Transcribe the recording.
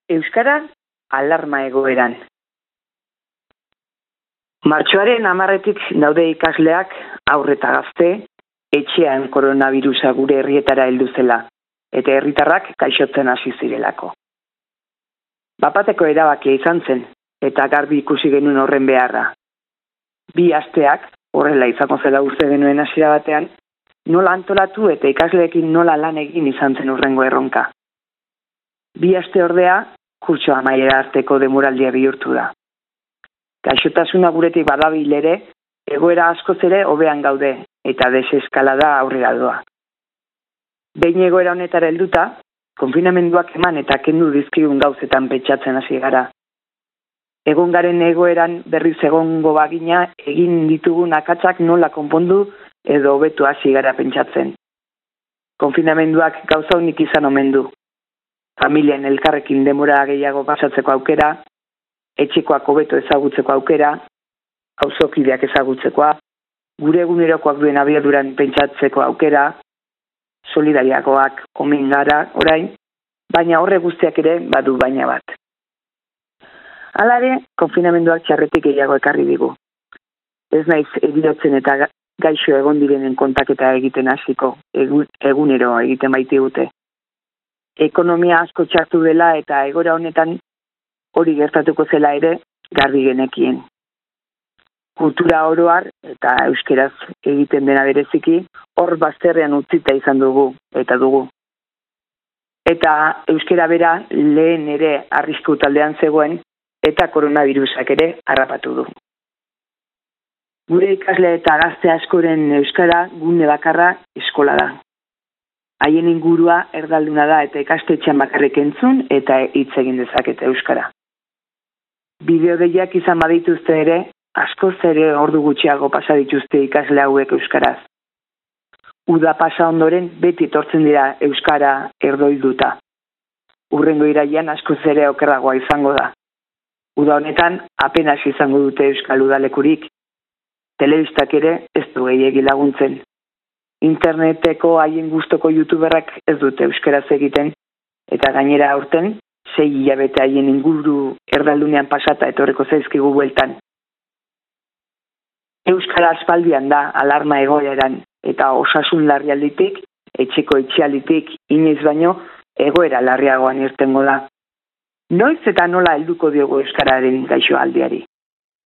Euskara alarma egoeran. Martxoaren 10etik daude ikasleak haur eta gazte etxean koronabirusa gure herrietara heldu zela eta herritarrak gaixotzen hasi zirelako. Bapateko erabakia izan zen eta garbi ikusi genuen horren beharra. 2 asteak horrela izango zela uste genuen hasiera batean, nola antolatu eta ikasleekin nola lan egin izan zen hurrengo erronka. 2 aste ordea kurtso amaiera arteko demoraldia bihurtu da. Gaixotasuna guretik badabil ere, egoera askoz ere hobean gaude eta deseskalada aurrera doa. Behin egoera honetara helduta, konfinamenduak eman eta kendu dizkigun gauzetan pentsatzen hasi gara. Egon garen egoeran berriz egongo bagina egin ditugun akatsak nola konpondu edo hobetu hasi gara pentsatzen. Konfinamenduak gauza unik izan omen du. Familien elkarrekin denbora gehiago pasatzeko aukera, etxekoak hobeto ezagutzeko aukera, auzokideak ezagutzekoa, gure egunerokoak duen abiaduran pentsatzeko aukera, solidariagoak omen gara orain, baina horre guztiak ere badu baina bat. Hala ere, konfinamenduak txarretik gehiago ekarri digu. Ez naiz egirotzen eta gaixo egon direnen kontaketa egiten hasiko, egunero egiten baitigute. Ekonomia asko txartu dela eta egoera honetan hori gertatuko zela ere garbi genekien. Kultura oroar eta euskeraz egiten dena bereziki hor bazterrean utzita izan dugu eta dugu. Eta euskera bera lehen ere arrisku taldean zegoen eta koronavirusak ere harrapatu du. Gure ikasle eta gazte askoren euskara gune bakarra eskola da. Haien ingurua erdalduna da eta ikastetxean bakarrik entzun eta hitz egin dezakete euskara. Bideodeiak izan badituzte ere, askoz ere ordu gutxiago pasa dituzte ikasle hauek euskaraz. Uda pasa ondoren beti etortzen dira euskara erdoilduta. Hurrengo irailean askoz ere okerragoa izango da. Uda honetan apenas izango dute euskal udalekurik. Telebistak ere ez du gehiegi laguntzen. Interneteko haien gustoko youtuberrak ez dute euskaraz egiten eta gainera aurten 6 hilabete haien inguru erdaldunean pasata etorreko zaizkigu bueltan. Euskara aspaldian da alarma egoeran eta osasun larrialditik, etxeko itxialditik inoiz baino egoera larriagoan irtengo da. Noiz eta nola helduko diogu euskararen gaixoaldiari?